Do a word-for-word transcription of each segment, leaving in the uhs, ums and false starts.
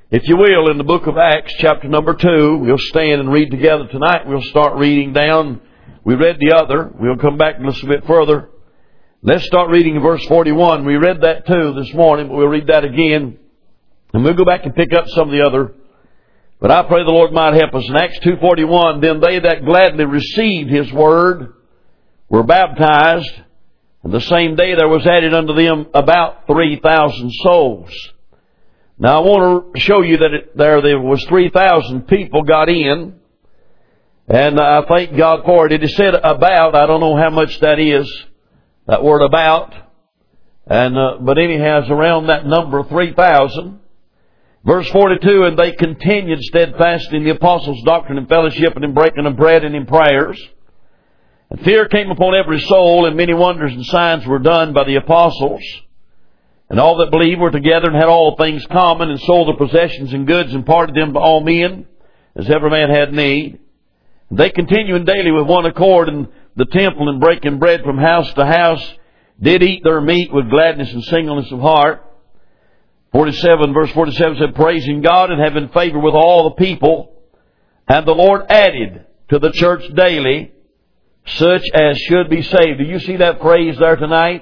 If you will, in the book of Acts, chapter number two, we'll stand and read together tonight. We'll start reading down. We read the other. We'll come back a little bit further. Let's start reading in verse forty-one. We read that too this morning, but we'll read that again. And we'll go back and pick up some of the other. But I pray the Lord might help us. In Acts two forty-one, then they that gladly received His word were baptized, and the same day there was added unto them about three thousand souls. Now I want to show you that it, there there was three thousand people got in, and I thank God for it. It is said about, I don't know how much that is, that word about, and uh, but anyhow, it's around that number, three thousand. Verse forty-two, and they continued steadfast in the apostles' doctrine and fellowship and in breaking of bread and in prayers. And fear came upon every soul, and many wonders and signs were done by the apostles. And all that believed were together and had all things common, and sold their possessions and goods and parted them to all men, as every man had need. And they continuing daily with one accord in the temple, and breaking bread from house to house, did eat their meat with gladness and singleness of heart. forty-seven, verse forty-seven said, praising God and having favor with all the people. And the Lord added to the church daily such as should be saved. Do you see that phrase there tonight?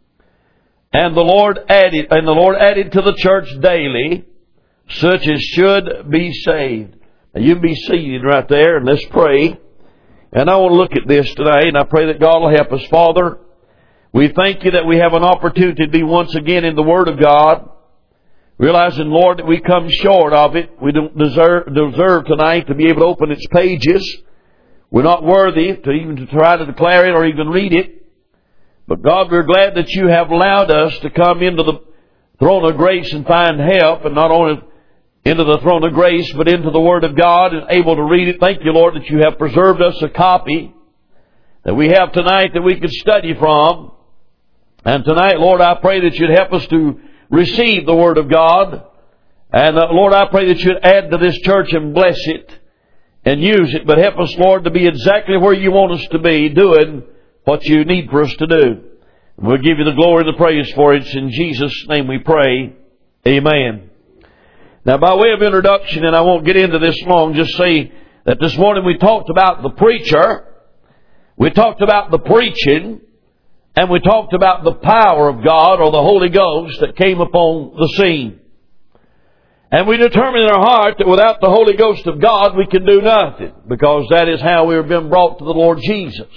And the Lord added, and the Lord added to the church daily such as should be saved. Now you can be seated right there, and let's pray. And I want to look at this today, and I pray that God will help us. Father, we thank you that we have an opportunity to be once again in the Word of God. Realizing, Lord, that we come short of it. We don't deserve, deserve tonight to be able to open its pages. We're not worthy to even to try to declare it or even read it. But God, we're glad that you have allowed us to come into the throne of grace and find help, and not only into the throne of grace, but into the Word of God and able to read it. Thank you, Lord, that you have preserved us a copy that we have tonight that we could study from. And tonight, Lord, I pray that you'd help us to receive the Word of God. And uh, Lord, I pray that you'd add to this church and bless it and use it. But help us, Lord, to be exactly where you want us to be, doing what you need for us to do. We'll give you the glory and the praise for it. It's in Jesus' name we pray. Amen. Now, by way of introduction, and I won't get into this long, just say that this morning we talked about the preacher, we talked about the preaching, and we talked about the power of God, or the Holy Ghost, that came upon the scene. And we determined in our heart that without the Holy Ghost of God we can do nothing, because that is how we have been brought to the Lord Jesus.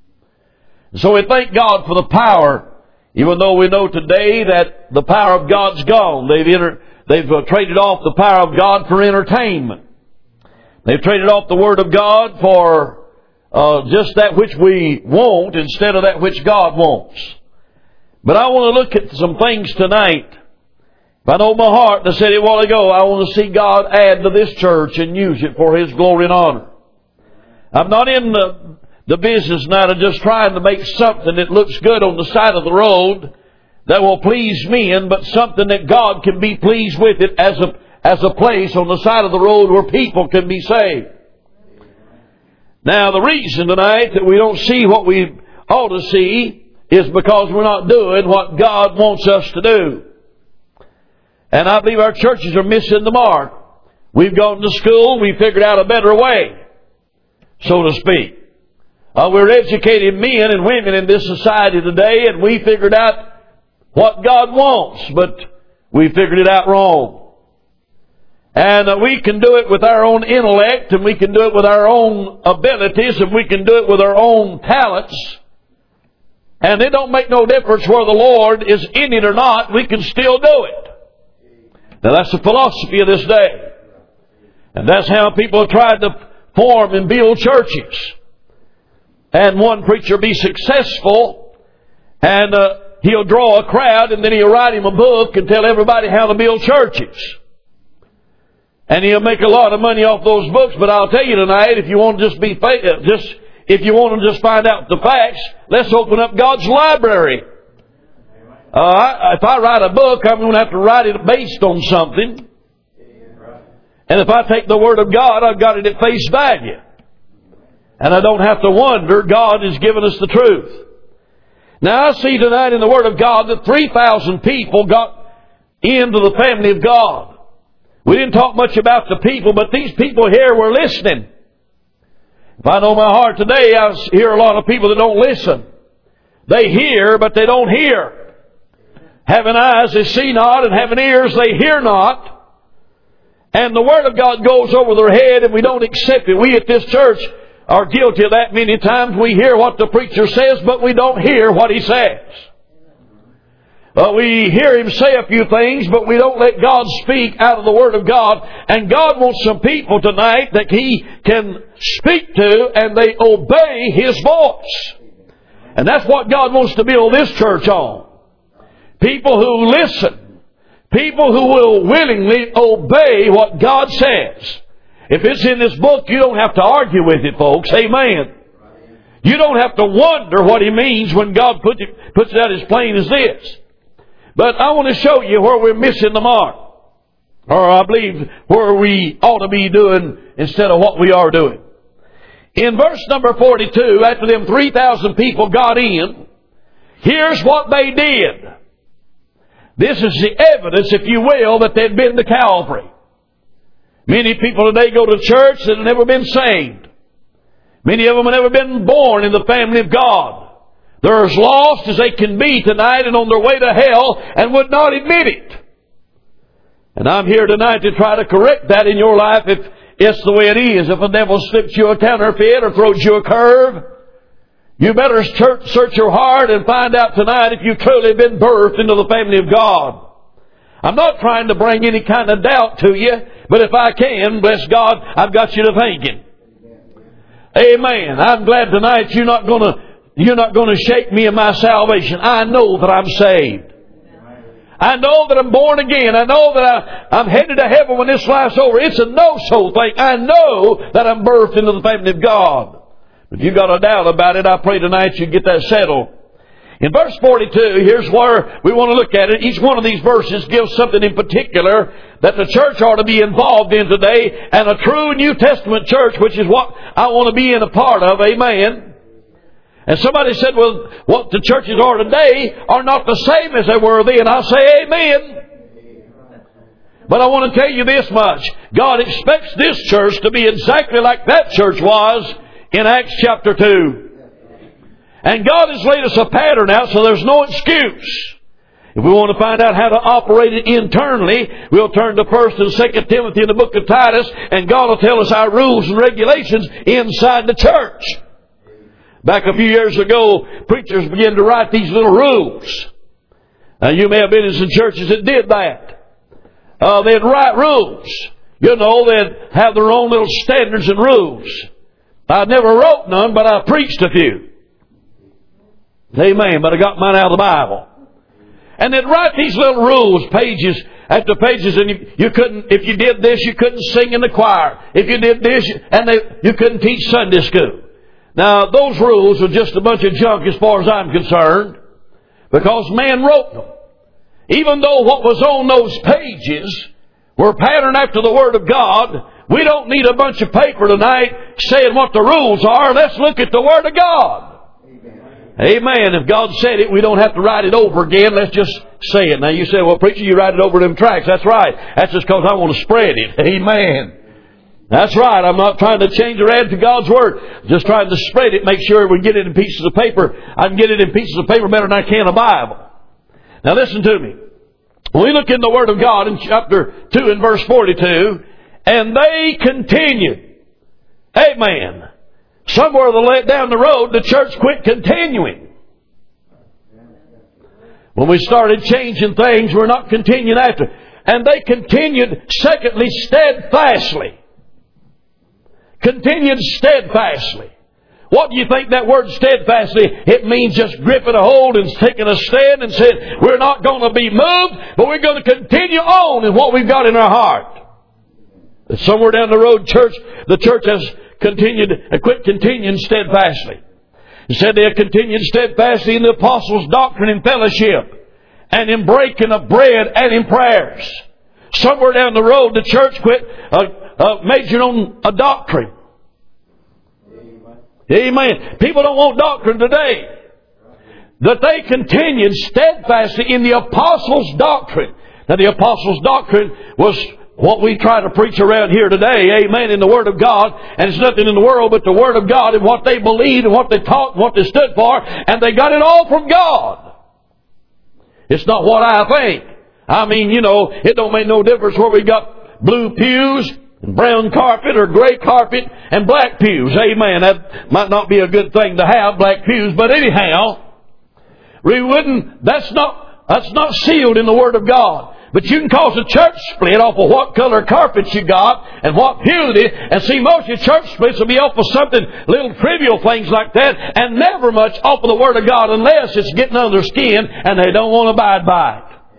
So we thank God for the power, even though we know today that the power of God's gone. They've, enter, they've uh, traded off the power of God for entertainment. They've traded off the Word of God for uh, just that which we want instead of that which God wants. But I want to look at some things tonight. If I know my heart, and I said it a while ago, I want to see God add to this church and use it for His glory and honor. I'm not in the The business now of just trying to make something that looks good on the side of the road that will please men, but something that God can be pleased with it as a, as a place on the side of the road where people can be saved. Now, the reason tonight that we don't see what we ought to see is because we're not doing what God wants us to do. And I believe our churches are missing the mark. We've gone to school, we figured out a better way, so to speak. Uh, we're educated men and women in this society today, and we figured out what God wants, but we figured it out wrong. And uh, we can do it with our own intellect, and we can do it with our own abilities, and we can do it with our own talents. And it don't make no difference where the Lord is in it or not, we can still do it. Now that's the philosophy of this day. And that's how people have tried to form and build churches. And one preacher be successful, and uh, he'll draw a crowd, and then he'll write him a book and tell everybody how to build churches. And he'll make a lot of money off those books. But I'll tell you tonight, if you want to just be just if you want to just find out the facts, let's open up God's library. Uh, if I write a book, I'm going to have to write it based on something. And if I take the Word of God, I've got it at face value. And I don't have to wonder, God has given us the truth. Now I see tonight in the Word of God that three thousand people got into the family of God. We didn't talk much about the people, but these people here were listening. If I know my heart today, I hear a lot of people that don't listen. They hear, but they don't hear. Having eyes, they see not, and having ears, they hear not. And the Word of God goes over their head, and we don't accept it. We at this church are guilty of that many times. We hear what the preacher says, but we don't hear what he says. Uh, we hear him say a few things, but we don't let God speak out of the Word of God. And God wants some people tonight that He can speak to, and they obey His voice. And that's what God wants to build this church on. People who listen. People who will willingly obey what God says. If it's in this book, you don't have to argue with it, folks. Amen. You don't have to wonder what He means when God puts it, puts it out as plain as this. But I want to show you where we're missing the mark. Or I believe where we ought to be doing instead of what we are doing. In verse number forty-two, after them three thousand people got in, here's what they did. This is the evidence, if you will, that they'd been to Calvary. Many people today go to church that have never been saved. Many of them have never been born in the family of God. They're as lost as they can be tonight and on their way to hell and would not admit it. And I'm here tonight to try to correct that in your life if it's the way it is. If the devil slips you a counterfeit or throws you a curve, you better search your heart and find out tonight if you've truly been birthed into the family of God. I'm not trying to bring any kind of doubt to you, but if I can, bless God, I've got you to thinking. Amen. I'm glad tonight you're not going to You're not going to shake me in my salvation. I know that I'm saved. I know that I'm born again. I know that I, I'm headed to heaven when this life's over. It's a no-so thing. I know that I'm birthed into the family of God. If you've got a doubt about it, I pray tonight you get that settled. In verse forty-two, here's where we want to look at it. Each one of these verses gives something in particular that the church ought to be involved in today, and a true New Testament church, which is what I want to be in a part of. Amen. And somebody said, well, what the churches are today are not the same as they were then. I say amen. But I want to tell you this much. God expects this church to be exactly like that church was in Acts chapter two. And God has laid us a pattern out so there's no excuse. If we want to find out how to operate it internally, we'll turn to First and Second Timothy in the book of Titus, and God will tell us our rules and regulations inside the church. Back a few years ago, preachers began to write these little rules. Now, you may have been in some churches that did that. Uh, they'd write rules. You know, they'd have their own little standards and rules. I never wrote none, but I preached a few. Amen. But I got mine out of the Bible. And they'd write these little rules, pages after pages, and you, you couldn't, if you did this, you couldn't sing in the choir. If you did this, and they, you couldn't teach Sunday school. Now, those rules are just a bunch of junk as far as I'm concerned, because man wrote them. Even though what was on those pages were patterned after the Word of God, we don't need a bunch of paper tonight saying what the rules are. Let's look at the Word of God. Amen. If God said it, we don't have to write it over again. Let's just say it. Now you say, well, preacher, you write it over them tracts. That's right. That's just because I want to spread it. Amen. That's right. I'm not trying to change or add to God's Word. Just trying to spread it, make sure we get it in pieces of paper. I can get it in pieces of paper better than I can a Bible. Now listen to me. When we look in the Word of God in chapter two and verse forty-two, and they continued. Amen. Somewhere down the road, the church quit continuing. When we started changing things, we're not continuing after. And they continued, secondly, steadfastly. Continued steadfastly. What do you think that word steadfastly? It means just gripping a hold and taking a stand and saying, we're not going to be moved, but we're going to continue on in what we've got in our heart. But somewhere down the road, church, the church has continued and quit continuing steadfastly. It said they have continued steadfastly in the apostles' doctrine and fellowship, and in breaking of bread and in prayers. Somewhere down the road, the church quit uh, uh, majoring on a doctrine. Amen. People don't want doctrine today. That they continued steadfastly in the apostles' doctrine. Now the apostles' doctrine was what we try to preach around here today, amen, in the Word of God, and it's nothing in the world but the Word of God and what they believed and what they taught and what they stood for, and they got it all from God. It's not what I think. I mean, you know, it don't make no difference where we got blue pews and brown carpet or gray carpet and black pews. Amen. That might not be a good thing to have, black pews, but anyhow, we wouldn't, that's not, that's not sealed in the Word of God. But you can cause a church split off of what color carpet you got and what pew it is. And see, most of your church splits will be off of something, little trivial things like that, and never much off of the Word of God unless it's getting under their skin and they don't want to abide by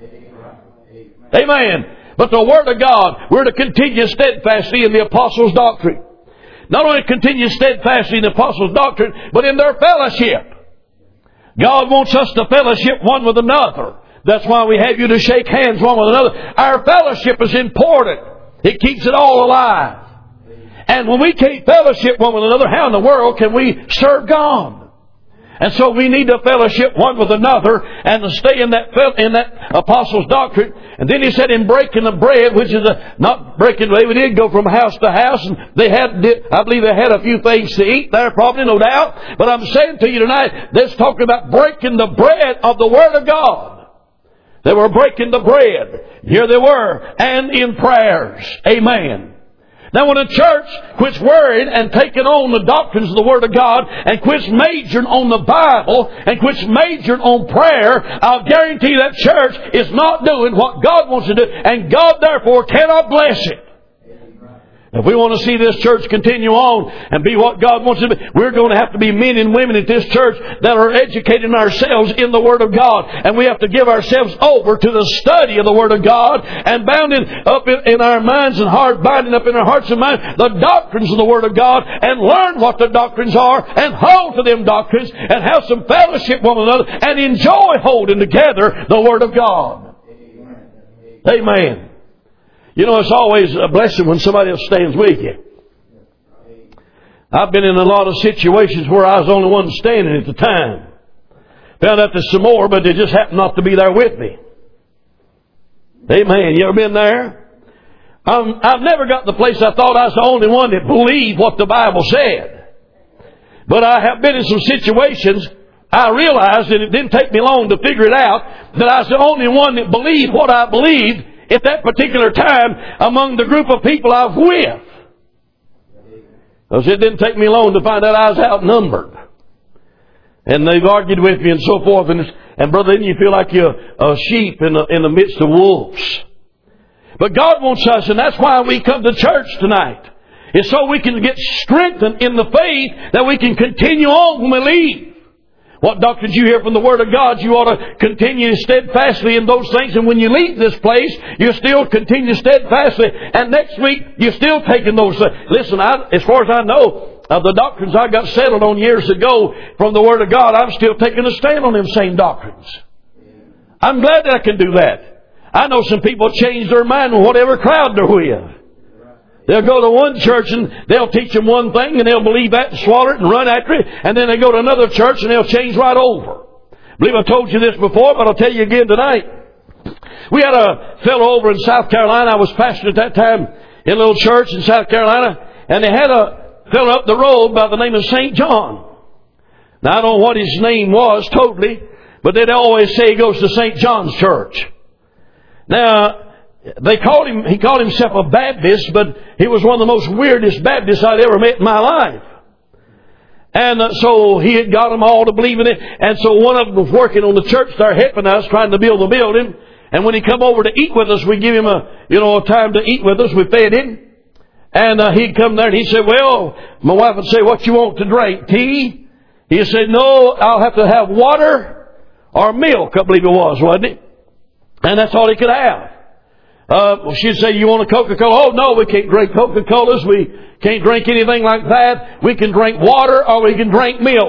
it. Amen. Amen. But the Word of God, we're to continue steadfastly in the Apostles' doctrine. Not only continue steadfastly in the Apostles' doctrine, but in their fellowship. God wants us to fellowship one with another. That's why we have you to shake hands one with another. Our fellowship is important. It keeps it all alive. And when we can't fellowship one with another, how in the world can we serve God? And so we need to fellowship one with another and to stay in that in that apostles' doctrine. And then he said in breaking the bread, which is a, not breaking, they did go from house to house, and they had, I believe they had a few things to eat there, probably, no doubt. But I'm saying to you tonight, this talking about breaking the bread of the Word of God. They were breaking the bread. Here they were. And in prayers. Amen. Now when a church quits worrying and taking on the doctrines of the Word of God and quits majoring on the Bible and quits majoring on prayer, I'll guarantee you that church is not doing what God wants to do, and God therefore cannot bless it. If we want to see this church continue on and be what God wants it to be, we're going to have to be men and women at this church that are educating ourselves in the Word of God. And we have to give ourselves over to the study of the Word of God and bounding up in, in our minds and heart, binding up in our hearts and minds the doctrines of the Word of God, and learn what the doctrines are and hold to them doctrines and have some fellowship with one another and enjoy holding together the Word of God. Amen. Amen. You know, it's always a blessing when somebody else stands with you. I've been in a lot of situations where I was the only one standing at the time. Found out there's some more, but they just happened not to be there with me. Amen. You ever been there? Um, I've never got to the place I thought I was the only one that believed what the Bible said. But I have been in some situations, I realized, and it didn't take me long to figure it out, that I was the only one that believed what I believed at that particular time among the group of people I was with. Because it didn't take me long to find out I was outnumbered. And they've argued with me and so forth. And, and brother, then you feel like you're a sheep in the, in the midst of wolves. But God wants us, and that's why we come to church tonight. It's so we can get strengthened in the faith that we can continue on when we leave. What doctrines you hear from the Word of God, you ought to continue steadfastly in those things. And when you leave this place, you still continue steadfastly. And next week, you're still taking those things. Listen, I, as far as I know, of the doctrines I got settled on years ago from the Word of God, I'm still taking a stand on them same doctrines. I'm glad that I can do that. I know some people change their mind with whatever crowd they're with. They'll go to one church and they'll teach them one thing and they'll believe that and swallow it and run after it. And then they go to another church and they'll change right over. I believe I told you this before, but I'll tell you again tonight. We had a fellow over in South Carolina. I was pastor at that time in a little church in South Carolina. And they had a fellow up the road by the name of Saint John. Now I don't know what his name was totally, but they'd always say he goes to Saint John's church. Now, They called him, he called himself a Baptist, but he was one of the most weirdest Baptists I'd ever met in my life. And uh, so he had got them all to believe in it. And so one of them was working on the church there, helping us, trying to build the building. And when he come over to eat with us, we give him a, you know, a time to eat with us. We fed him. And uh, he'd come there and he said, well, my wife would say, what you want to drink? Tea? He said, no, I'll have to have water or milk, I believe it was, wasn't it? And that's all he could have. Uh, well, she'd say, you want a Coca-Cola? Oh, no, we can't drink Coca-Colas. We can't drink anything like that. We can drink water or we can drink milk.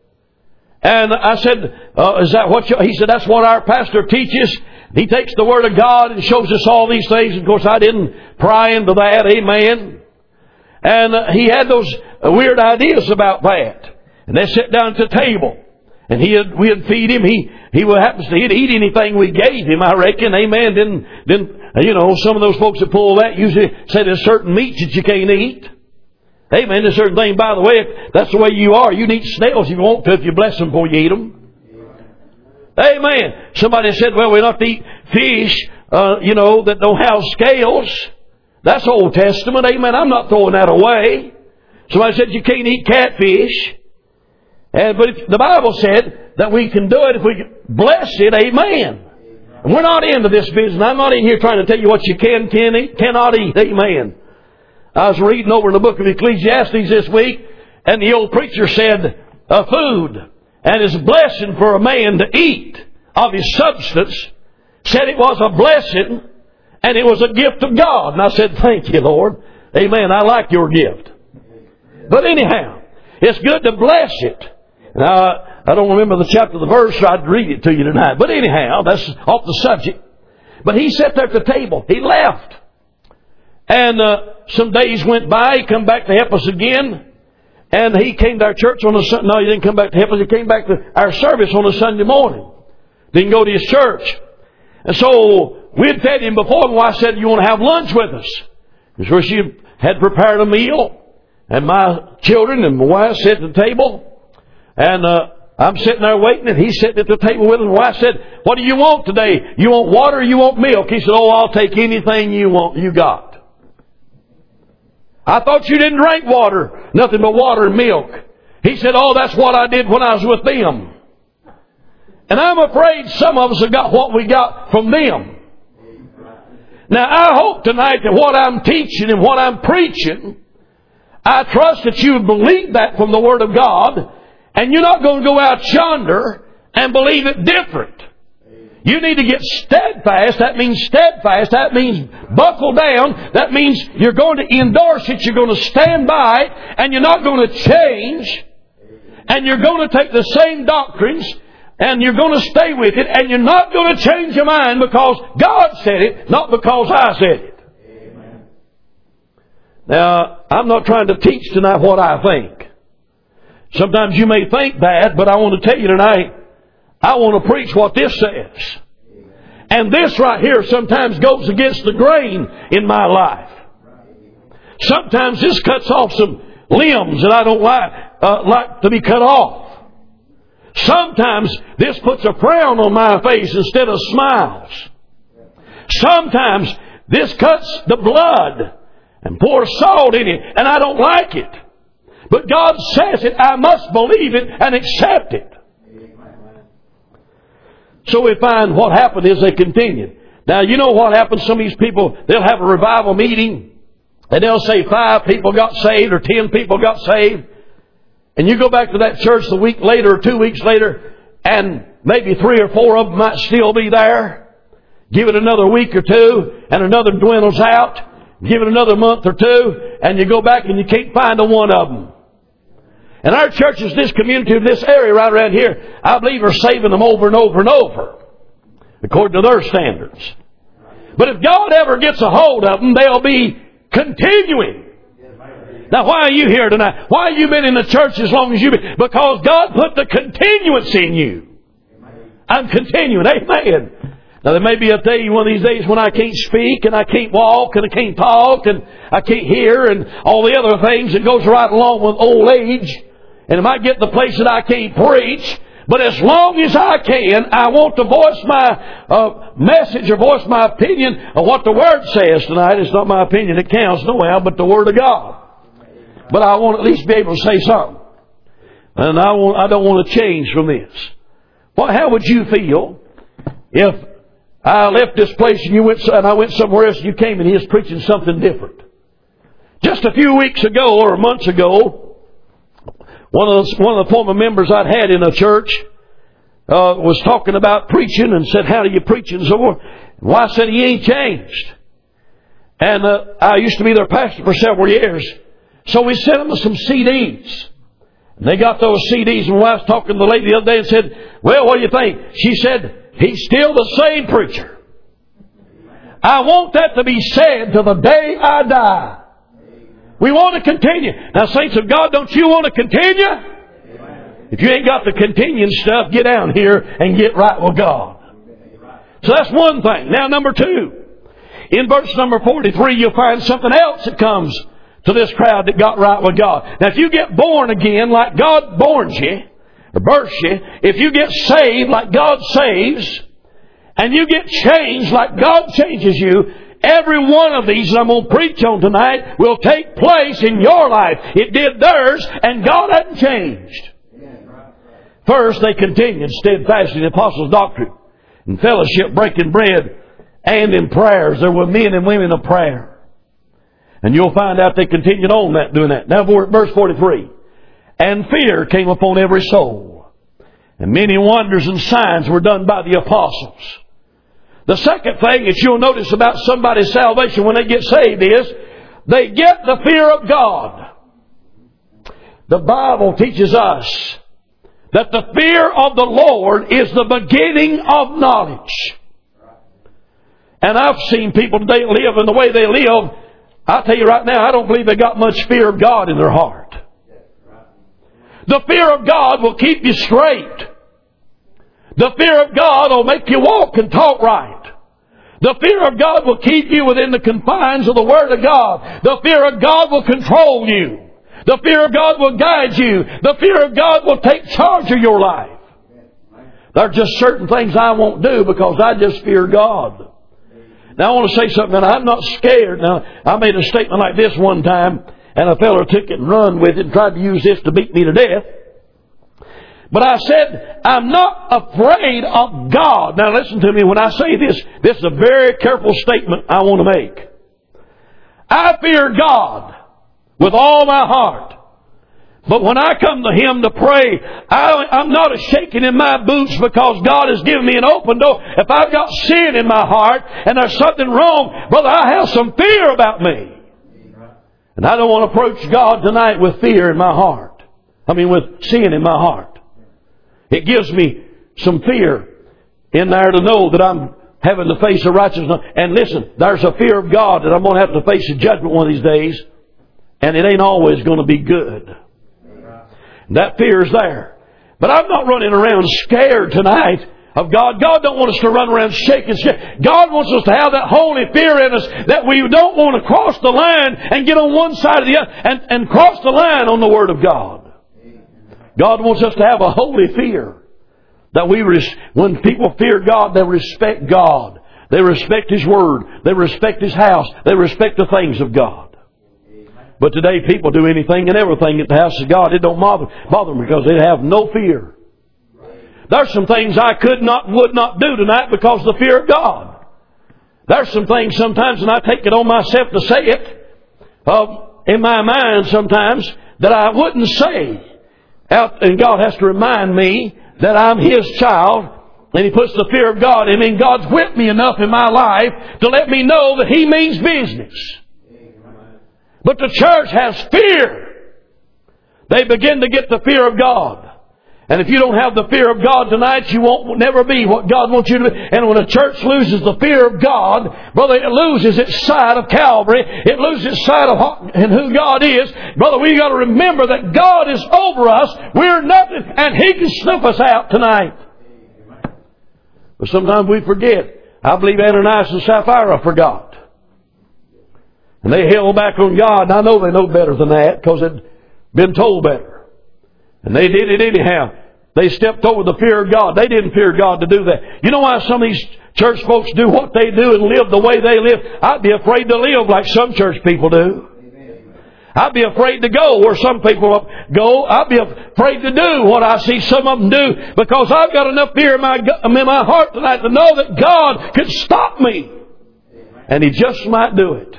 And I said, uh, is that what you... He said, that's what our pastor teaches. He takes the Word of God and shows us all these things. Of course, I didn't pry into that. Amen. And uh, he had those uh, weird ideas about that. And they sit down at the table. And he had, we'd feed him. He, he would happen to he'd eat anything we gave him, I reckon. Amen. Didn't, didn't, And you know, some of those folks that pull that usually say there's certain meats that you can't eat. Amen. There's certain things, by the way, if that's the way you are. You can eat snails if you want to, if you bless them before you eat them. Amen. Somebody said, well, we're not to eat fish, uh, you know, that don't have scales. That's Old Testament. Amen. I'm not throwing that away. Somebody said you can't eat catfish. And, but if, the Bible said that we can do it if we bless it. Amen. And we're not into this business. I'm not in here trying to tell you what you can, can eat, cannot eat. Amen. I was reading over in the book of Ecclesiastes this week, and the old preacher said, uh, food and his blessing for a man to eat of his substance, said it was a blessing and it was a gift of God. And I said, thank you, Lord. Amen. I like your gift. But anyhow, it's good to bless it. Now, I don't remember the chapter of the verse, so I'd read it to you tonight. But anyhow, that's off the subject. But he sat there at the table. He left. And uh, some days went by. He come back to help us again. And he came to our church on a Sunday. No, he didn't come back to help us. He came back to our service on a Sunday morning. Didn't go to his church. And so we had fed him before. And I said, you want to have lunch with us? And so she had prepared a meal. And my children and my wife sat at the table. And uh, I'm sitting there waiting. And he's sitting at the table with us. And my wife said, what do you want today? You want water or you want milk? He said, oh, I'll take anything you want. You got. I thought you didn't drink water, nothing but water and milk. He said, oh, that's what I did when I was with them. And I'm afraid some of us have got what we got from them. Now, I hope tonight that what I'm teaching and what I'm preaching, I trust that you believe that from the Word of God, and you're not going to go out yonder and believe it different. You need to get steadfast. That means steadfast. That means buckle down. That means you're going to endorse it. You're going to stand by it. And you're not going to change. And you're going to take the same doctrines. And you're going to stay with it. And you're not going to change your mind because God said it, not because I said it. Amen. Now, I'm not trying to teach tonight what I think. Sometimes you may think that, but I want to tell you tonight, I want to preach what this says. And this right here sometimes goes against the grain in my life. Sometimes this cuts off some limbs that I don't like, uh, like to be cut off. Sometimes this puts a frown on my face instead of smiles. Sometimes this cuts the blood and pours salt in it, and I don't like it. But God says it, I must believe it and accept it. So we find what happened is they continued. Now, you know what happens? Some of these people, they'll have a revival meeting, and they'll say five people got saved or ten people got saved. And you go back to that church a week later or two weeks later, and maybe three or four of them might still be there. Give it another week or two, and another dwindles out. Give it another month or two, and you go back and you can't find a one of them. And our churches, this community, this area right around here, I believe are saving them over and over and over, according to their standards. But if God ever gets a hold of them, they'll be continuing. Now, why are you here tonight? Why have you been in the church as long as you've been? Because God put the continuance in you. I'm continuing. Amen. Now, there may be a day, one of these days, when I can't speak, and I can't walk, and I can't talk, and I can't hear, and all the other things that goes right along with old age. And it might get to the place that I can't preach. But as long as I can, I want to voice my uh, message or voice my opinion of what the Word says tonight. It's not my opinion that counts, no how, but the Word of God. But I want to at least be able to say something. And I want, I don't want to change from this. Well, how would you feel if I left this place and you went and I went somewhere else and you came and he was preaching something different? Just a few weeks ago or months ago, One of, the, one of the former members I'd had in a church uh, was talking about preaching and said, how do you preach and so forth? Well, I said, he ain't changed. And uh, I used to be their pastor for several years. So we sent them some C Ds. And they got those C Ds, and I was talking to the lady the other day and said, well, what do you think? She said, he's still the same preacher. I want that to be said till the day I die. We want to continue. Now, saints of God, don't you want to continue? Amen. If you ain't got the continuing stuff, get down here and get right with God. So that's one thing. Now, number two. in verse number forty-three, you'll find something else that comes to this crowd that got right with God. Now, if you get born again like God borns you, or births you, if you get saved like God saves, and you get changed like God changes you, every one of these that I'm going to preach on tonight will take place in your life. It did theirs, and God hadn't changed. First, they continued steadfast in the apostles' doctrine, in fellowship, breaking bread, and in prayers. There were men and women of prayer. And you'll find out they continued on that, doing that. Now, verse forty-three. And fear came upon every soul, and many wonders and signs were done by the apostles. The second thing that you'll notice about somebody's salvation when they get saved is they get the fear of God. The Bible teaches us that the fear of the Lord is the beginning of knowledge. And I've seen people today live in the way they live. I'll tell you right now, I don't believe they got much fear of God in their heart. The fear of God will keep you straight. The fear of God will make you walk and talk right. The fear of God will keep you within the confines of the Word of God. The fear of God will control you. The fear of God will guide you. The fear of God will take charge of your life. There are just certain things I won't do because I just fear God. Now I want to say something, and I'm not scared. Now, I made a statement like this one time, and a fellow took it and run with it and tried to use this to beat me to death. But I said, I'm not afraid of God. Now listen to me when I say this. This is a very careful statement I want to make. I fear God with all my heart. But when I come to Him to pray, I, I'm not a shaking in my boots because God has given me an open door. If I've got sin in my heart and there's something wrong, brother, I have some fear about me. And I don't want to approach God tonight with fear in my heart. I mean with sin in my heart. It gives me some fear in there to know that I'm having to face a righteousness. And listen, there's a fear of God that I'm going to have to face a judgment one of these days. And it ain't always going to be good. That fear is there. But I'm not running around scared tonight of God. God don't want us to run around shaking. God wants us to have that holy fear in us that we don't want to cross the line and get on one side of the other and, and cross the line on the Word of God. God wants us to have a holy fear. That we, res- when people fear God, they respect God. They respect His Word. They respect His house. They respect the things of God. But today people do anything and everything at the house of God. It don't bother, bother them because they have no fear. There's some things I could not, would not do tonight because of the fear of God. There's some things sometimes, and I take it on myself to say it, uh, in my mind sometimes, that I wouldn't say. Out, and God has to remind me that I'm His child, and He puts the fear of God in me, and God's whipped me enough in my life to let me know that He means business. But the church has fear. They begin to get the fear of God. And if you don't have the fear of God tonight, you won't never be what God wants you to be. And when a church loses the fear of God, brother, it loses its sight of Calvary. It loses its sight of and who God is. Brother, we got to remember that God is over us. We're nothing, and He can snuff us out tonight. But sometimes we forget. I believe Ananias and Sapphira forgot. And they held back on God. And I know they know better than that because they'd been told better. And they did it anyhow. They stepped over the fear of God. They didn't fear God to do that. You know why some of these church folks do what they do and live the way they live? I'd be afraid to live like some church people do. I'd be afraid to go where some people go. I'd be afraid to do what I see some of them do because I've got enough fear in my, in my heart tonight to know that God could stop me. And He just might do it.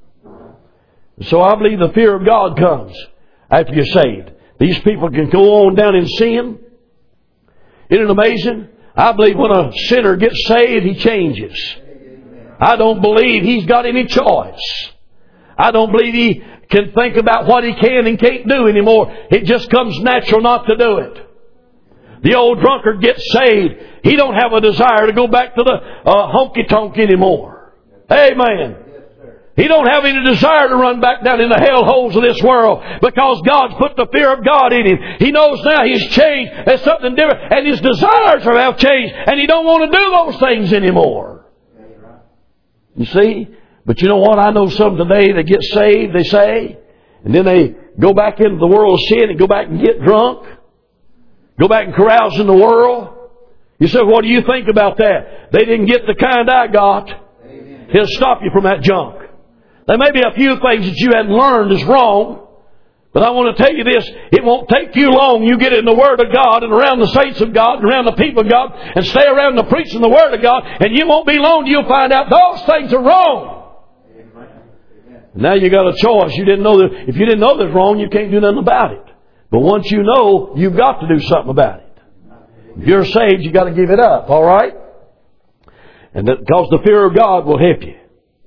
So I believe the fear of God comes after you're saved. These people can go on down in sin. Isn't it amazing? I believe when a sinner gets saved, he changes. I don't believe he's got any choice. I don't believe he can think about what he can and can't do anymore. It just comes natural not to do it. The old drunkard gets saved. He don't have a desire to go back to the uh, honky-tonk anymore. Amen. He don't have any desire to run back down in the hell holes of this world because God's put the fear of God in him. He knows now he's changed. There's something different. And his desires have changed. And he don't want to do those things anymore. You see? But you know what? I know some today, they get saved, they say, and then they go back into the world of sin and go back and get drunk. Go back and carouse in the world. You say, what do you think about that? They didn't get the kind I got. Amen. He'll stop you from that junk. There may be a few things that you hadn't learned is wrong. But I want to tell you this, it won't take you long. You get in the Word of God and around the saints of God and around the people of God and stay around the preaching the Word of God, and you won't be long you'll find out those things are wrong. Amen. Now you got a choice. You didn't know that. If you didn't know that's wrong, you can't do nothing about it. But once you know, you've got to do something about it. If you're saved, you've got to give it up. All right? And that, because the fear of God will help you.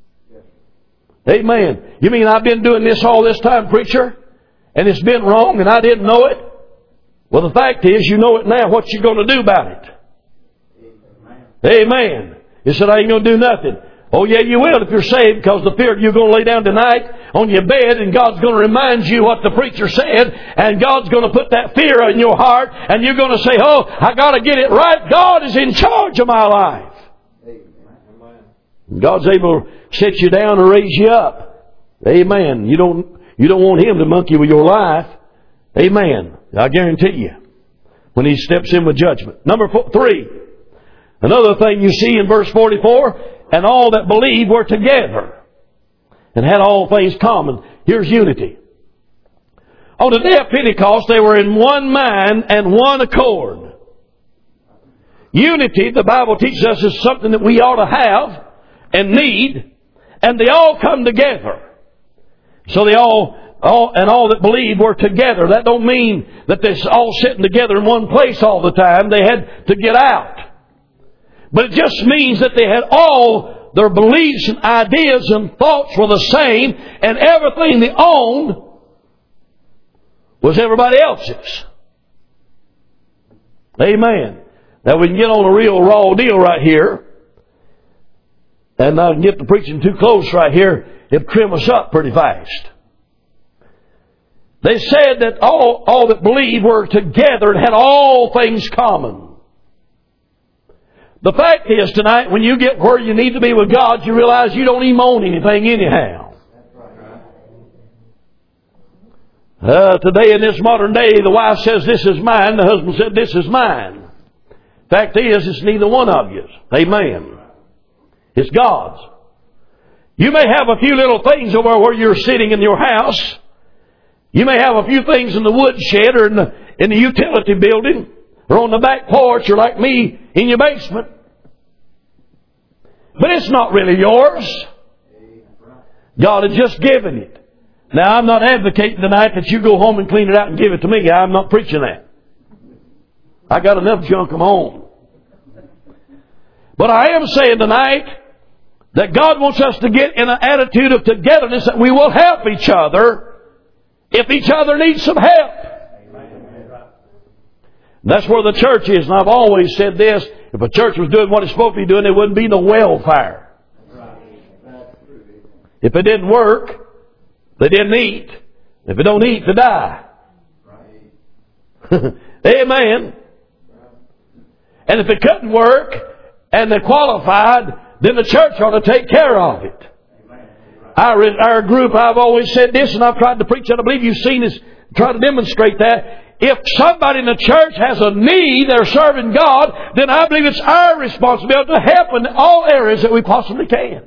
Amen. You mean I've been doing this all this time, preacher? And it's been wrong and I didn't know it? Well, the fact is, you know it now. What you going to do about it? Amen. Amen. You said, I ain't going to do nothing. Oh, yeah, you will if you're saved, because the fear you're going to lay down tonight on your bed and God's going to remind you what the preacher said, and God's going to put that fear in your heart, and you're going to say, oh, I got to get it right. God is in charge of my life. Amen. God's able to set you down and raise you up. Amen. You don't... You don't want Him to monkey with your life. Amen. I guarantee you. When He steps in with judgment. Number four, three. Another thing you see in verse forty-four. And all that believed were together. And had all things common. Here's unity. On the day of Pentecost, they were in one mind and one accord. Unity, the Bible teaches us, is something that we ought to have and need. And they all come together. So they all, all, and all that believed were together. That don't mean that they're all sitting together in one place all the time. They had to get out. But it just means that they had all their beliefs and ideas and thoughts were the same, and everything they owned was everybody else's. Amen. Now we can get on a real raw deal right here. And I can get to preaching too close right here. It'll trim us up pretty fast. They said that all, all that believed were together and had all things common. The fact is tonight, when you get where you need to be with God, you realize you don't even own anything anyhow. Uh, today in this modern day, the wife says, this is mine. The husband said, this is mine. Fact is, it's neither one of you. Amen. It's God's. You may have a few little things over where you're sitting in your house. You may have a few things in the woodshed or in the, in the utility building or on the back porch or like me in your basement. But it's not really yours. God has just given it. Now, I'm not advocating tonight that you go home and clean it out and give it to me. I'm not preaching that. I got enough junk of my own. But I am saying tonight that God wants us to get in an attitude of togetherness, that we will help each other if each other needs some help. That's where the church is. And I've always said this, if a church was doing what it's supposed to be doing, there wouldn't be no welfare. If it didn't work, they didn't eat. If they don't eat, they die. Amen. And if it couldn't work and they qualified, then the church ought to take care of it. Our, our group, I've always said this, and I've tried to preach, and I believe you've seen us try to demonstrate that. If somebody in the church has a need, they're serving God, then I believe it's our responsibility to help in all areas that we possibly can.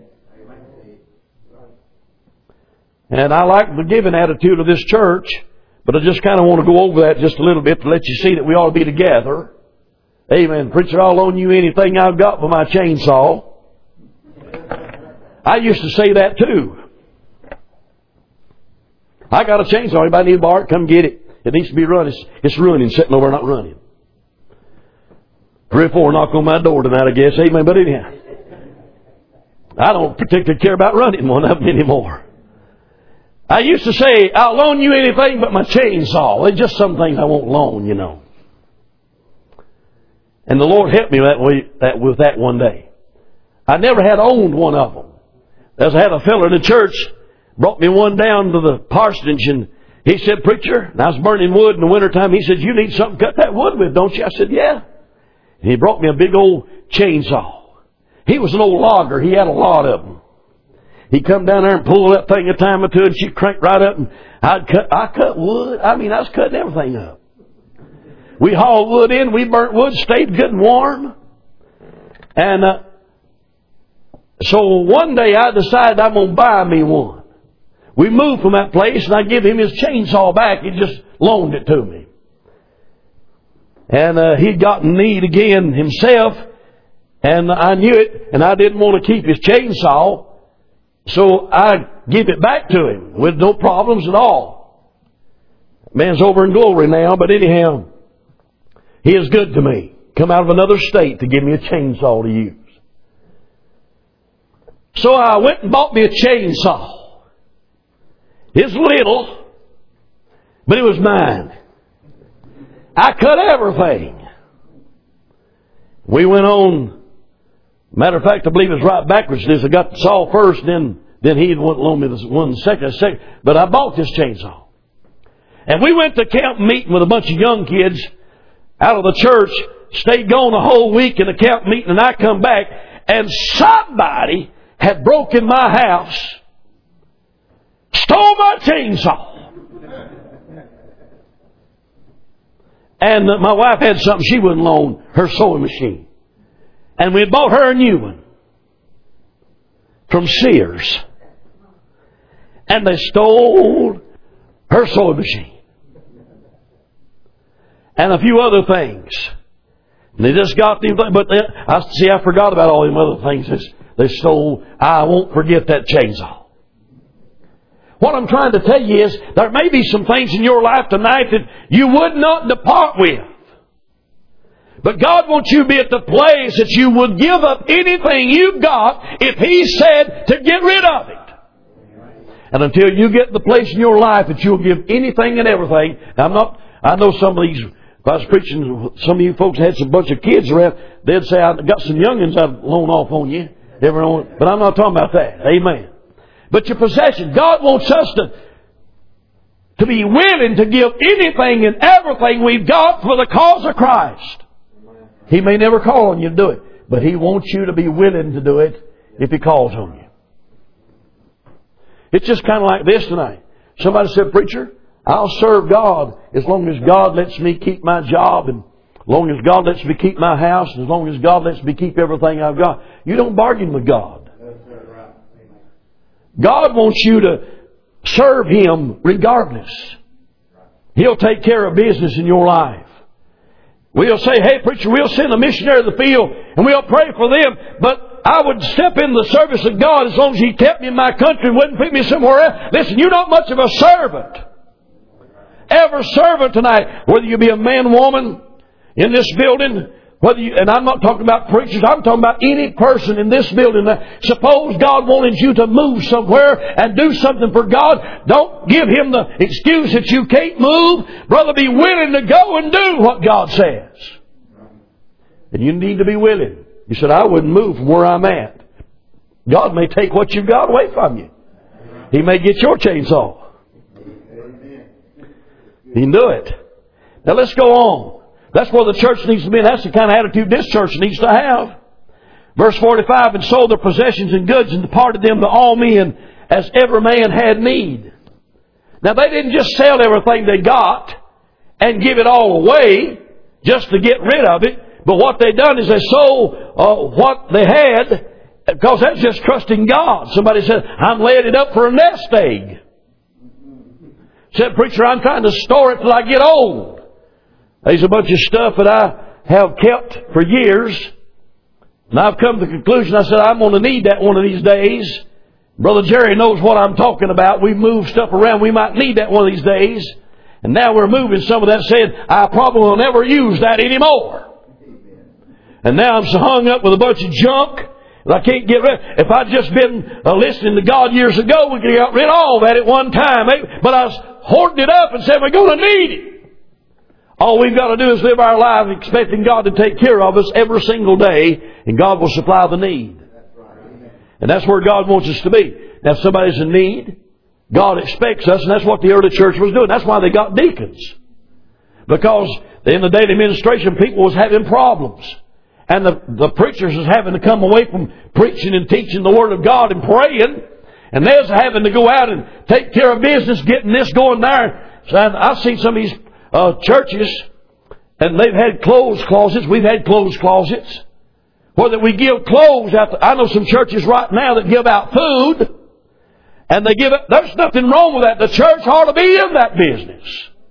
And I like the giving attitude of this church, but I just kind of want to go over that just a little bit to let you see that we ought to be together. Amen. Preacher, I'll loan you anything I've got for my chainsaw. I used to say that too. I got a chainsaw. Anybody need a bar? Come get it. It needs to be run. It's, it's running, sitting over not running. Three or four knock on my door tonight, I guess. Amen. But anyhow, I don't particularly care about running one of them anymore. I used to say, I'll loan you anything but my chainsaw. There's just some things I won't loan, you know. And the Lord helped me that way, that, with that one day. I never had owned one of them. As I had a fellow in the church, brought me one down to the parsonage, and he said, preacher, and I was burning wood in the wintertime. He said, you need something to cut that wood with, don't you? I said, yeah. And he brought me a big old chainsaw. He was an old logger. He had a lot of them. He'd come down there and pull that thing a time or two, and she'd crank right up, and I'd cut, I cut wood. I mean, I was cutting everything up. We hauled wood in, we burnt wood, stayed good and warm. And uh, so one day I decided I'm going to buy me one. We moved from that place, and I give him his chainsaw back. He just loaned it to me. And uh, he'd gotten need again himself, and I knew it, and I didn't want to keep his chainsaw, so I give it back to him with no problems at all. Man's over in glory now, but anyhow, he is good to me. Come out of another state to give me a chainsaw to use. So I went and bought me a chainsaw. It's little, but it was mine. I cut everything. We went on. Matter of fact, I believe it's right backwards. This I got the saw first, then then he went loan me the one second, second. But I bought this chainsaw, and we went to camp meeting with a bunch of young kids out of the church. Stayed gone a whole week in the camp meeting, and I come back, and somebody had broken my house, stole my chainsaw. And my wife had something she wouldn't loan, her sewing machine. And we had bought her a new one from Sears. And they stole her sewing machine. And a few other things. And they just got them, but they, I see I forgot about all them other things they, they stole. I won't forget that chainsaw. What I'm trying to tell you is there may be some things in your life tonight that you would not depart with. But God wants you to be at the place that you would give up anything you've got if He said to get rid of it. And until you get to the place in your life that you'll give anything and everything. Now I'm not, I know some of these, if I was preaching, some of you folks had some bunch of kids around, they'd say, I've got some youngins I'd loan off on you. Everyone, but I'm not talking about that. Amen. But your possession, God wants us to, to be willing to give anything and everything we've got for the cause of Christ. He may never call on you to do it, but He wants you to be willing to do it if He calls on you. It's just kind of like this tonight. Somebody said, preacher, I'll serve God as long as God lets me keep my job, and as long as God lets me keep my house, and as long as God lets me keep everything I've got. You don't bargain with God. God wants you to serve Him regardless. He'll take care of business in your life. We'll say, hey preacher, we'll send a missionary to the field and we'll pray for them, but I would step into the service of God as long as He kept me in my country and wouldn't put me somewhere else. Listen, you're not much of a servant. Every servant tonight, whether you be a man, woman in this building, whether you, and I'm not talking about preachers, I'm talking about any person in this building. Suppose God wanted you to move somewhere and do something for God. Don't give Him the excuse that you can't move. Brother, be willing to go and do what God says. And you need to be willing. You said, I wouldn't move from where I'm at. God may take what you've got away from you. He may get your chainsaw. He can do it. Now let's go on. That's where the church needs to be. And that's the kind of attitude this church needs to have. Verse forty-five, and sold their possessions and goods and departed them to all men as every man had need. Now they didn't just sell everything they got and give it all away just to get rid of it. But what they done is they sold uh, what they had, because that's just trusting God. Somebody said, I'm laying it up for a nest egg. Said, preacher, I'm trying to store it till I get old. There's a bunch of stuff that I have kept for years. And I've come to the conclusion, I said, I'm going to need that one of these days. Brother Jerry knows what I'm talking about. We move stuff around. We might need that one of these days. And now we're moving some of that, saying, I probably will never use that anymore. And now I'm so hung up with a bunch of junk that I can't get rid. If I'd just been uh, listening to God years ago, we could have got rid of all that at one time. But I was hoarding it up and said, we're going to need it. All we've got to do is live our life expecting God to take care of us every single day, and God will supply the need. And that's where God wants us to be. Now, if somebody's in need, God expects us, and that's what the early church was doing. That's why they got deacons. Because in the daily administration, people was having problems. And the, the preachers was having to come away from preaching and teaching the Word of God and praying. And they're having to go out and take care of business, getting this going there. So I've seen some of these uh, churches, and they've had clothes closets. We've had clothes closets. Where that we give clothes out. To, I know some churches right now that give out food. And they give it. There's nothing wrong with that. The church ought to be in that business.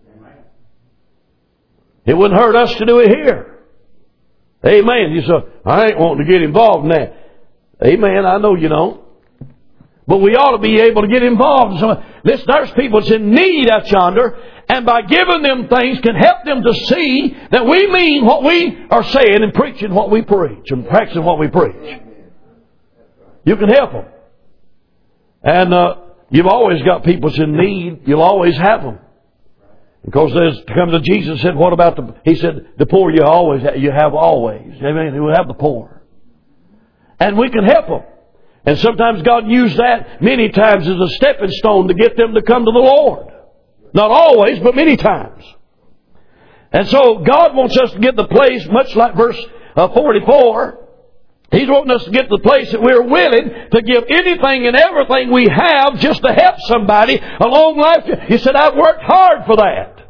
It wouldn't hurt us to do it here. Amen. You say, I ain't wanting to get involved in that. Amen. I know you don't. But we ought to be able to get involved in some. Listen, there's people that's in need out yonder, and by giving them things can help them to see that we mean what we are saying and preaching what we preach and practicing what we preach. You can help them. And uh, you've always got people that's in need. You'll always have them. Because there's come to Jesus and said, what about the, he said, the poor you always have, you have always. Amen. You will have the poor. And we can help them. And sometimes God used that many times as a stepping stone to get them to come to the Lord. Not always, but many times. And so God wants us to get the place, much like verse uh, forty-four, He's wanting us to get to the place that we're willing to give anything and everything we have just to help somebody along life. He said, I've worked hard for that.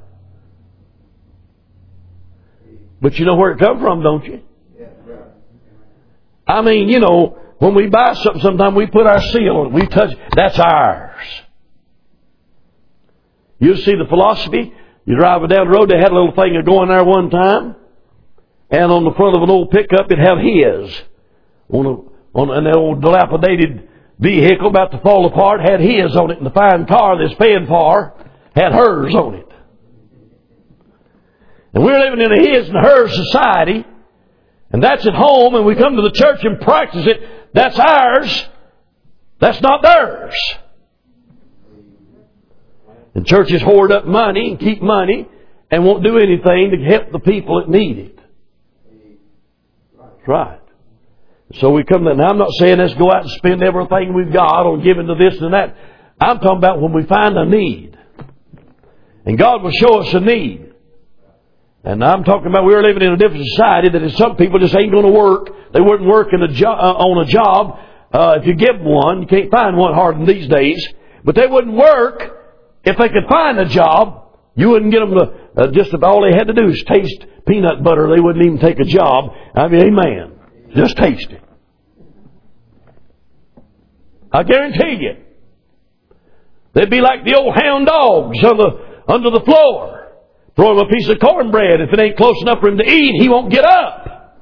But you know where it come from, don't you? I mean, you know, when we buy something, sometimes we put our seal on it. We touch it. That's ours. You see the philosophy? You drive down the road, they had a little thing going there one time. And on the front of an old pickup, it had his. On, a, on an old dilapidated vehicle about to fall apart, had his on it. And the fine car that's paying for had hers on it. And we're living in a his and hers society. And that's at home, and we come to the church and practice it. That's ours. That's not theirs. And churches hoard up money and keep money and won't do anything to help the people that need it. That's right. So we come to, now I'm not saying let's go out and spend everything we've got on giving to this and that. I'm talking about when we find a need. And God will show us a need. And I'm talking about we're living in a different society that is some people just ain't going to work. They wouldn't work in a jo- uh, on a job. Uh, if you give them one, you can't find one hard in these days. But they wouldn't work if they could find a job. You wouldn't get them to, uh, just if all they had to do is taste peanut butter. They wouldn't even take a job. I mean, amen. Just taste it. I guarantee you. They'd be like the old hound dogs on the, under the floor. Throw him a piece of cornbread. If it ain't close enough for him to eat, he won't get up.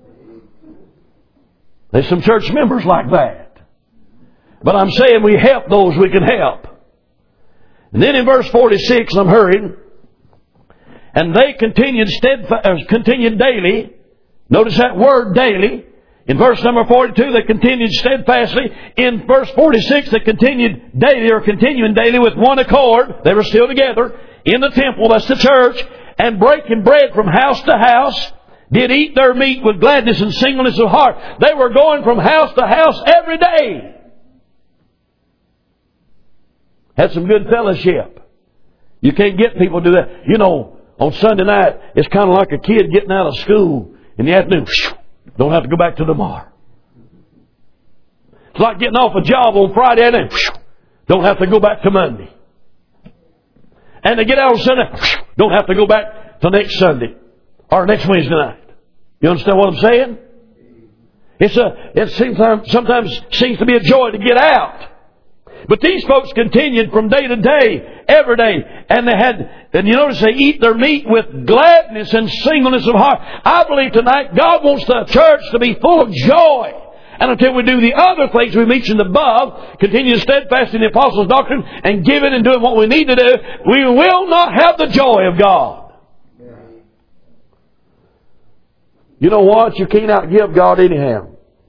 There's some church members like that. But I'm saying we help those we can help. And then in verse forty-six, I'm hurrying. And they continued steadfast, continued daily. Notice that word daily. In verse number forty-two, they continued steadfastly. In verse forty-six, they continued daily or continuing daily with one accord. They were still together in the temple, that's the church, and breaking bread from house to house, did eat their meat with gladness and singleness of heart. They were going from house to house every day. Had some good fellowship. You can't get people to do that. You know, on Sunday night, it's kind of like a kid getting out of school in the afternoon. Don't have to go back to tomorrow. It's like getting off a job on Friday and then don't have to go back to Monday. And they get out on Sunday, don't have to go back to next Sunday or next Wednesday night. You understand what I'm saying? It's a, it seems, sometimes seems to be a joy to get out. But these folks continued from day to day, every day. And they had, and you notice they eat their meat with gladness and singleness of heart. I believe tonight God wants the church to be full of joy. And until we do the other things we mentioned above, continue steadfast in the apostles' doctrine and giving and doing what we need to do, we will not have the joy of God. You know what? You can't outgive God anyhow.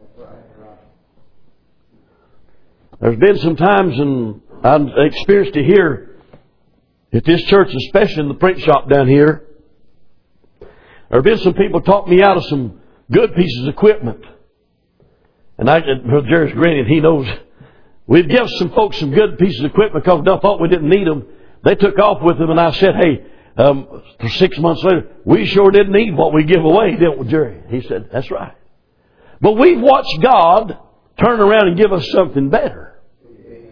There's been some times, and I've experienced it here at this church, especially in the print shop down here. There have been some people talk me out of some good pieces of equipment. And I, Jerry's grinning, he knows. We'd give some folks some good pieces of equipment because they thought we didn't need them. They took off with them, and I said, hey, um, six months later, we sure didn't need what we give away, didn't we, Jerry? He said, that's right. But we've watched God turn around and give us something better.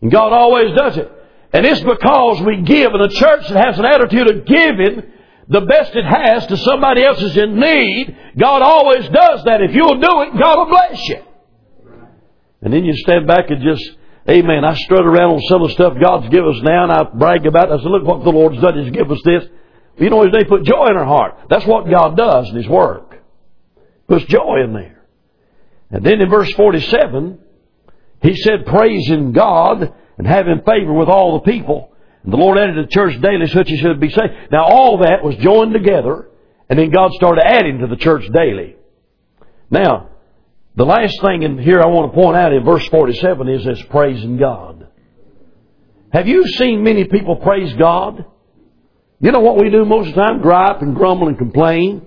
And God always does it. And it's because we give, and a church that has an attitude of giving the best it has to somebody else is in need, God always does that. If you'll do it, God will bless you. And then you stand back and just, amen, I strut around on some of the stuff God's given us now, and I brag about it. I said, look what the Lord's done. He's given us this. You know, they put joy in our heart. That's what God does in His work. Puts joy in there. And then in verse forty-seven, He said, praising God and having favor with all the people. And the Lord added to the church daily such as should be saved. Now all that was joined together, and then God started adding to the church daily. Now, the last thing in here I want to point out in verse forty-seven is this praising God. Have you seen many people praise God? You know what we do most of the time? Gripe and grumble and complain.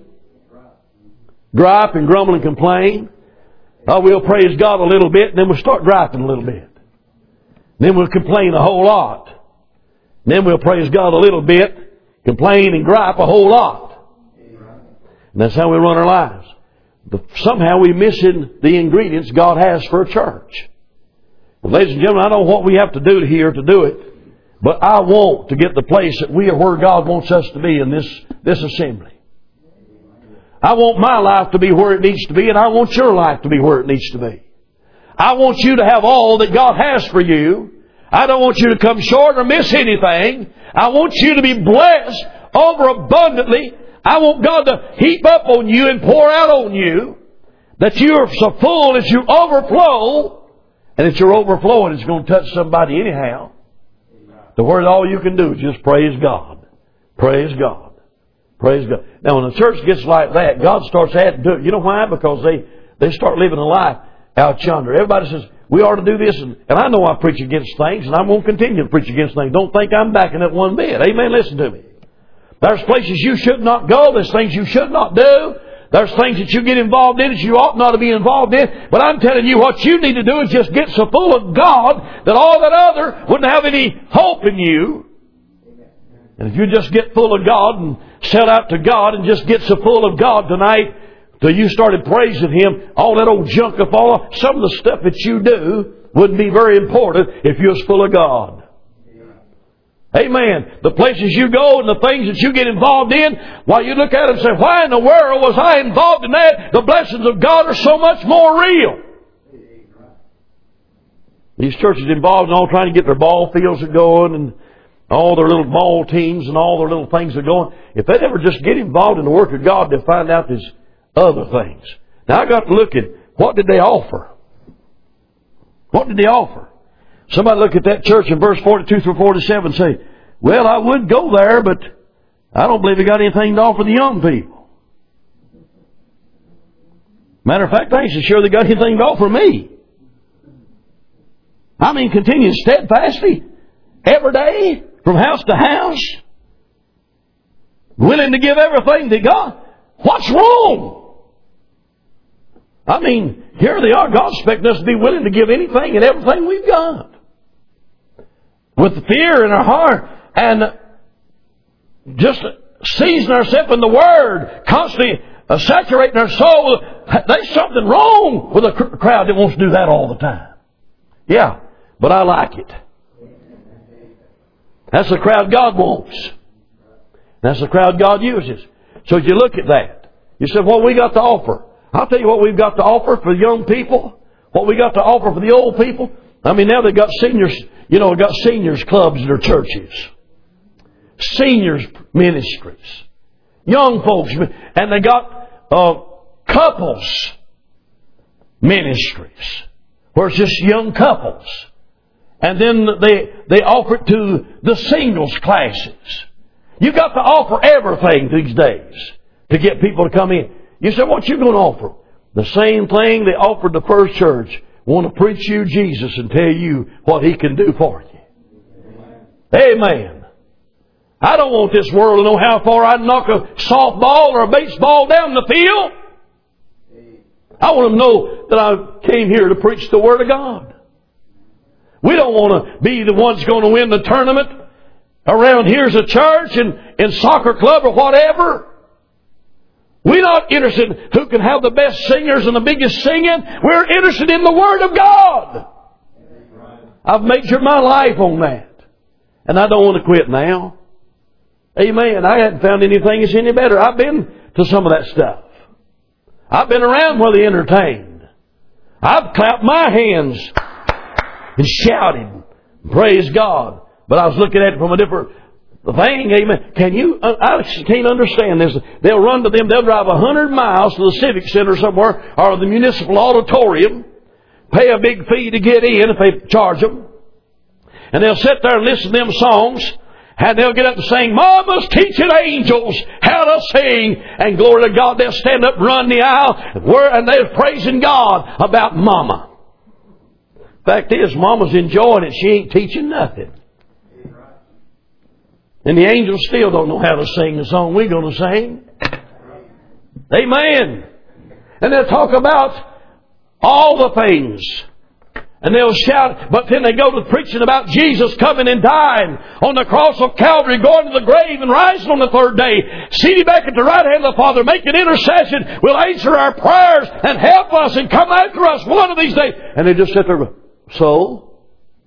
Gripe and grumble and complain. Oh, we'll praise God a little bit, and then we'll start griping a little bit. Then we'll complain a whole lot. Then we'll praise God a little bit, complain and gripe a whole lot. And that's how we run our lives. But somehow we're missing the ingredients God has for a church. Well, ladies and gentlemen, I don't know what we have to do here to do it, but I want to get the place that we are where God wants us to be in this, this assembly. I want my life to be where it needs to be, and I want your life to be where it needs to be. I want you to have all that God has for you. I don't want you to come short or miss anything. I want you to be blessed overabundantly. I want God to heap up on you and pour out on you, that you are so full that you overflow, and that you're overflowing is going to touch somebody anyhow. To where all you can do is just praise God. Praise God. Praise God. Now when the church gets like that, God starts adding to it. You know why? Because they, they start living a life out yonder. Everybody says, we ought to do this. And, and I know I preach against things, and I'm going to continue to preach against things. Don't think I'm backing up one bit. Amen? Listen to me. There's places you should not go. There's things you should not do. There's things that you get involved in that you ought not to be involved in. But I'm telling you, what you need to do is just get so full of God that all that other wouldn't have any hope in you. And if you just get full of God and sell out to God and just get so full of God tonight till you started praising Him, all that old junk will fall off. Some of the stuff that you do wouldn't be very important if you was full of God. Amen. The places you go and the things that you get involved in, while you look at it and say, why in the world was I involved in that? The blessings of God are so much more real. These churches involved in all trying to get their ball fields going and all their little ball teams and all their little things are going. If they'd ever just get involved in the work of God, they'll find out there's other things. Now I got to look at what did they offer? What did they offer? Somebody look at that church in verse forty-two through forty-seven and say, well, I would go there, but I don't believe they got anything to offer the young people. Matter of fact, I ain't so sure they got anything to offer me. I mean, continuing steadfastly every day from house to house, willing to give everything to God. What's wrong? I mean, here they are. God's expecting us to be willing to give anything and everything we've got. With the fear in our heart and just season ourselves in the Word, constantly uh, saturating our soul. There's something wrong with a cr- crowd that wants to do that all the time. Yeah, but I like it. That's the crowd God wants. That's the crowd God uses. So if you look at that, you say, what we got to offer? I'll tell you what we've got to offer for the young people. What we got to offer for the old people. I mean, now they've got seniors, you know, they've got seniors clubs in their churches. Seniors ministries. Young folks. And they got uh, couples ministries. Where it's just young couples. And then they, they offer it to the singles classes. You've got to offer everything these days to get people to come in. You say, what you going to offer? The same thing they offered the first church. Want to preach you Jesus and tell you what He can do for you. Amen. I don't want this world to know how far I can knock a softball or a baseball down the field. I want them to know that I came here to preach the Word of God. We don't want to be the ones going to win the tournament around here's a church and in soccer club or whatever. We're not interested in who can have the best singers and the biggest singing. We're interested in the Word of God. I've majored my life on that. And I don't want to quit now. Amen. I hadn't found anything that's any better. I've been to some of that stuff. I've been around where they entertained. I've clapped my hands and shouted, praise God. But I was looking at it from a different thing. Amen. Can you, I can't understand this. They'll run to them, they'll drive a hundred miles to the Civic Center somewhere or the Municipal Auditorium, pay a big fee to get in if they charge them. And they'll sit there and listen to them songs. And they'll get up and sing, Mama's teaching angels how to sing. And glory to God, they'll stand up and run the aisle. And they're praising God about Mama. Fact is, Mama's enjoying it. She ain't teaching nothing. And the angels still don't know how to sing the song we're going to sing. Amen. And they'll talk about all the things. And they'll shout, but then they go to preaching about Jesus coming and dying on the cross of Calvary, going to the grave and rising on the third day, seated back at the right hand of the Father, making intercession, will answer our prayers and help us and come after us one of these days. And they just sit there, so?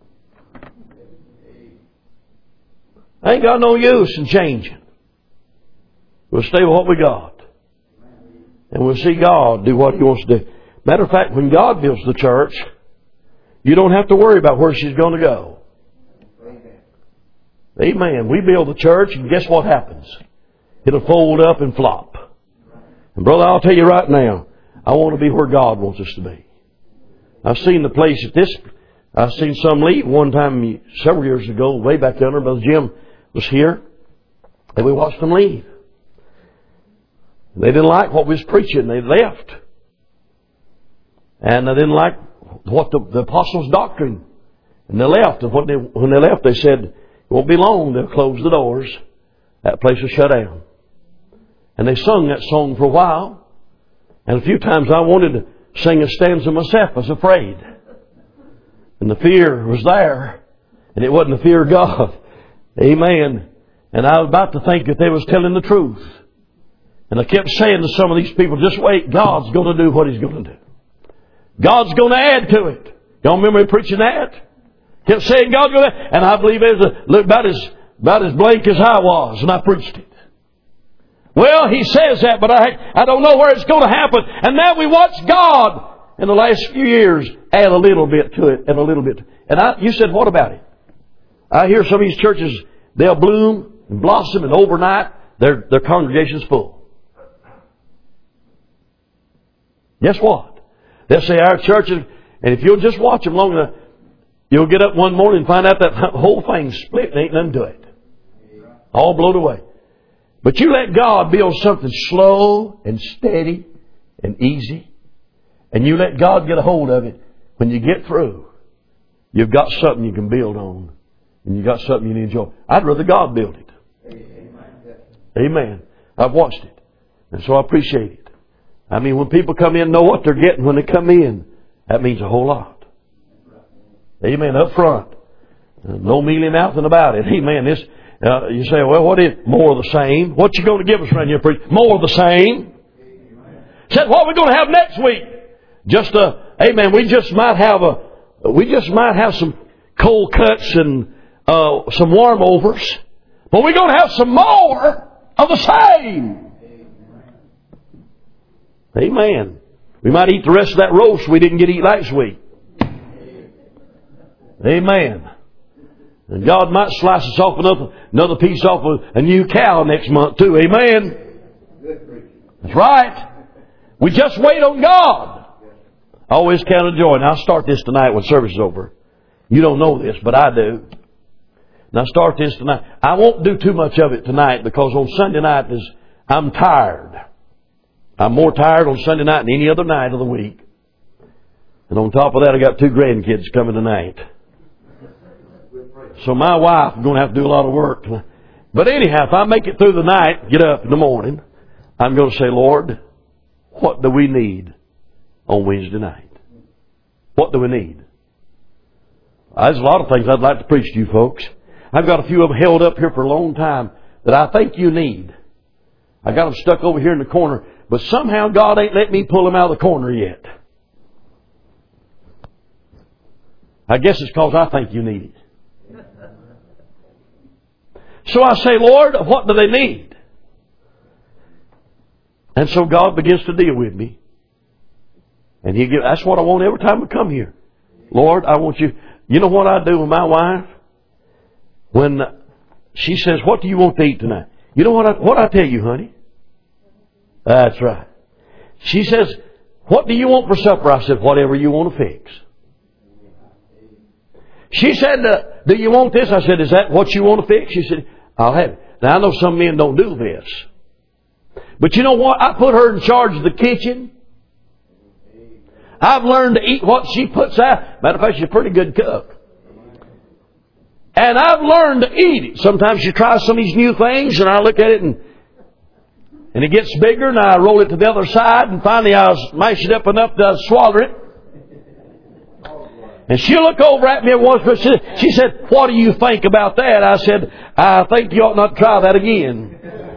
I ain't got no use in changing. We'll stay with what we got. And we'll see God do what He wants to do. Matter of fact, when God builds the church, you don't have to worry about where she's going to go. Amen. We build the church and guess what happens? It'll fold up and flop. And brother, I'll tell you right now, I want to be where God wants us to be. I've seen the place at this, I've seen some leave one time several years ago, way back there, Brother Jim was here, and we watched them leave. They didn't like what we was preaching. They left. And they didn't like what the, the apostles' doctrine. And they left. And when they, when they left, they said, it won't be long. They'll close the doors. That place will shut down. And they sung that song for a while. And a few times I wanted to sing a stanza myself. I was afraid. And the fear was there. And it wasn't the fear of God. Amen. And I was about to think that they was telling the truth. And I kept saying to some of these people, just wait. God's going to do what He's going to do. God's going to add to it. Y'all remember me preaching that? Kept saying God's going to add. And I believe it was a, look, about as, about as blank as I was. And I preached it. Well, He says that, but I, I don't know where it's going to happen. And now we watch God in the last few years add a little bit to it and a little bit. And I, you said, what about it? I hear some of these churches, they'll bloom and blossom and overnight their, their congregation's full. Guess what? They'll say our churches, and if you'll just watch them long enough, you'll get up one morning and find out that whole thing's split and ain't nothing to it. All blown away. But you let God build something slow and steady and easy, and you let God get a hold of it. When you get through, you've got something you can build on, and you've got something you need to enjoy. I'd rather God build it. Amen. I've watched it, and so I appreciate it. I mean, when people come in, know what they're getting when they come in. That means a whole lot. Amen. Up front. No mealy mouthing about it. Amen. This, uh, you say, well, what is more of the same? What you going to give us around here, preacher? More of the same. Said, what are we going to have next week? Just a, amen, we just might have a, we just might have some cold cuts and uh, some warm overs. But we're going to have some more of the same. Amen. We might eat the rest of that roast we didn't get to eat last week. Amen. And God might slice us off another, another piece off of a new cow next month too. Amen. That's right. We just wait on God. I always count a joy. And I'll start this tonight when service is over. You don't know this, but I do. And I'll start this tonight. I won't do too much of it tonight because on Sunday night is I'm tired. I'm more tired on Sunday night than any other night of the week. And on top of that, I got two grandkids coming tonight. So my wife is going to have to do a lot of work. But anyhow, if I make it through the night, get up in the morning, I'm going to say, Lord, what do we need on Wednesday night? What do we need? There's a lot of things I'd like to preach to you folks. I've got a few of them held up here for a long time that I think you need. I got them stuck over here in the corner, but somehow God ain't let me pull them out of the corner yet. I guess it's because I think you need it. So I say, Lord, what do they need? And so God begins to deal with me. And He give, that's what I want every time I come here. Lord, I want you. You know what I do with my wife? When she says, what do you want to eat tonight? You know what I, what I tell you, honey? That's right. She says, what do you want for supper? I said, whatever you want to fix. She said, uh, do you want this? I said, is that what you want to fix? She said, I'll have it. Now, I know some men don't do this. But you know what? I put her in charge of the kitchen. I've learned to eat what she puts out. Matter of fact, she's a pretty good cook. And I've learned to eat it. Sometimes she tries some of these new things, and I look at it, and and it gets bigger, and I roll it to the other side, and finally I mash it up enough to swallow it. And she'll look over at me every once in a while. She said, what do you think about that? I said, I think you ought not try that again.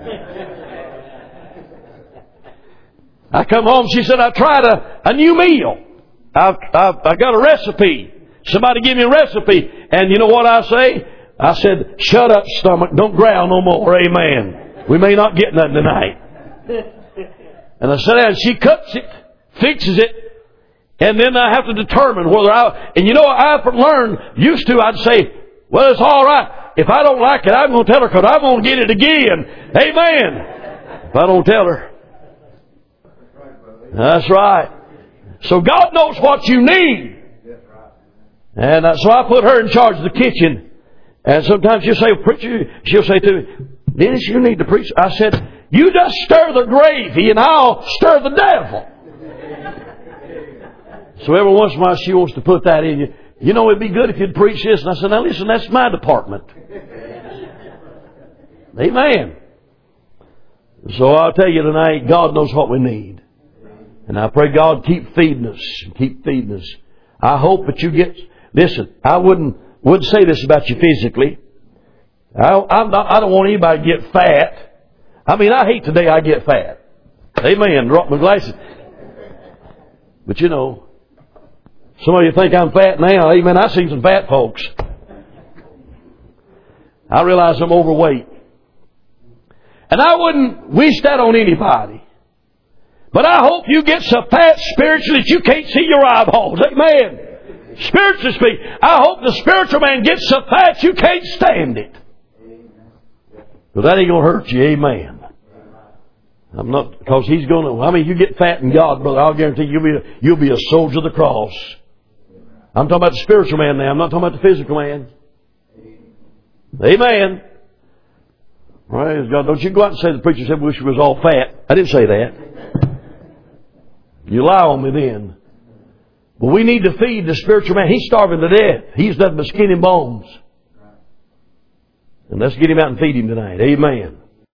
I come home, she said, I tried a, a new meal. I've, I've, I got a recipe. Somebody give me a recipe. And you know what I say? I said, shut up, stomach. Don't growl no more. Amen. We may not get nothing tonight. And I said, and she cuts it, fixes it, and then I have to determine whether I... And you know, I've learned, used to, I'd say, well, it's all right. If I don't like it, I'm going to tell her because I'm going to get it again. Amen. If I don't tell her. That's right. So God knows what you need. And so I put her in charge of the kitchen. And sometimes she'll say, preacher, she'll say to me, Dennis, you need to preach. I said, you just stir the gravy and I'll stir the devil. So every once in a while she wants to put that in you. You know, it'd be good if you'd preach this. And I said, now listen, that's my department. Amen. So I'll tell you tonight, God knows what we need. And I pray God keep feeding us. Keep feeding us. I hope that you get... Listen, I wouldn't wouldn't say this about you physically. I, I'm not, I don't want anybody to get fat. I mean, I hate the day I get fat. Amen. Drop my glasses. But you know, some of you think I'm fat now. Amen. I've seen some fat folks. I realize I'm overweight. And I wouldn't wish that on anybody. But I hope you get so fat spiritually that you can't see your eyeballs. Amen. Spiritually speaking, I hope the spiritual man gets so fat you can't stand it. But that ain't going to hurt you. Amen. I'm not, because he's going to, I mean, you get fat in God, brother, I'll guarantee you, you'll be a, you'll be a soldier of the cross. I'm talking about the spiritual man now. I'm not talking about the physical man. Amen. Praise God. Don't you go out and say the preacher said we wish he was all fat. I didn't say that. You lie on me then. But we need to feed the spiritual man. He's starving to death. He's nothing but skin and bones. And let's get him out and feed him tonight. Amen.